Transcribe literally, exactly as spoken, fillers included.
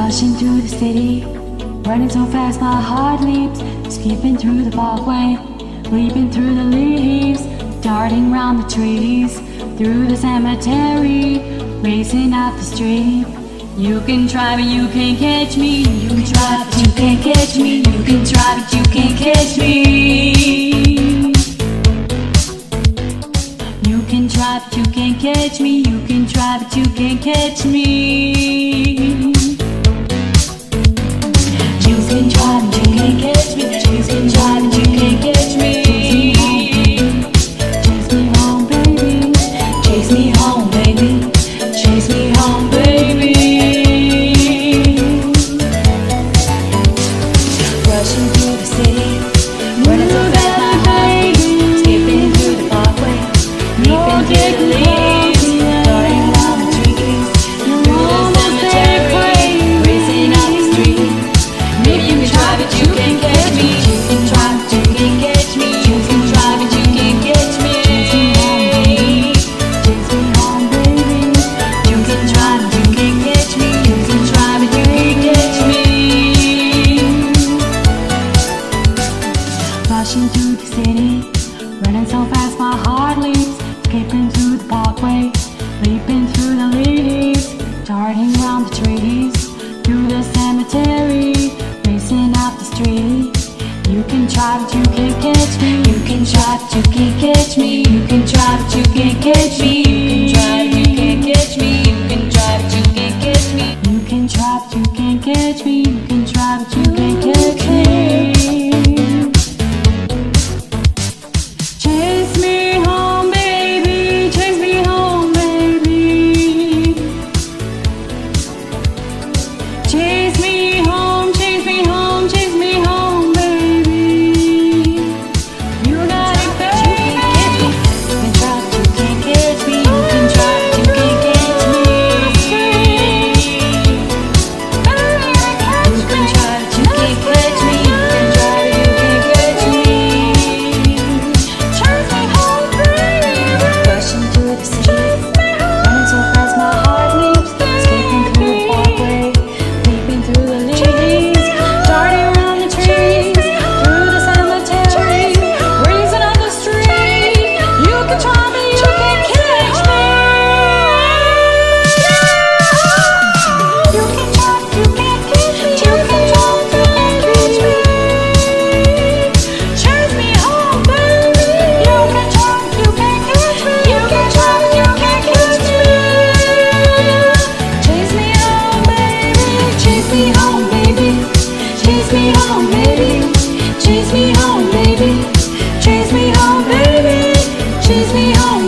Rushing through the city, running so fast my heart leaps. Skipping through the parkway, leaping through the leaves, darting round the trees, through the cemetery, racing up the street. You can try but you can't catch me. You can try but you can't catch me. You can try but you can't catch me. You can try but you can't catch me. You can try but you can't catch me. You can try but you can't catch me. You can try but you can't catch me. Chase me home, baby. Chase me home, baby. Chase me home, baby. Rushing through the city, running so fast my heart beats. Skipping through the parkway, leaping through the leaves, darting round the trees, through the cemetery, racing up the street. Maybe you can try but you can't catch me. You can try but you can't catch me. You can try but you can't catch me. Chase me home, baby. You can try but you can't catch me. You can try but you can't catch me. Rushing through the city, running so fast my heart leaps. Skipping through the parkway, leaping through the leaves, darting round the trees, through the cemetery, racing up the street. You can try but you can't catch me. You can try but you can't catch me. You can try but you can't catch me. You can try but you can't catch me. You can try but you can't catch me. You can try but you can't catch me. You can try but you can't catch me. Chase me home, baby. Chase me home, baby. Chase me home, chase me home, chase me home, baby. You got it, baby. You can try but you can't catch me. You can try but you can't catch me. You can try but you can't catch me. You can try but you can't catch me. Chase me home, baby. Rushing through the city, running so fast my heart leaps. Skipping through the parkway, leaping through the leaves, darting around the trees, through the cemetery, racing up the street. You can try but you can't catch me. You can try but you can't catch me. You can try but you can't catch me. Chase me home, baby. You can try but you can't catch me. You can try but you can't catch me. Chase me home, baby. Chase me home, baby. Chase me home, baby. Chase me home, baby. Chase me home, baby. Chase me home.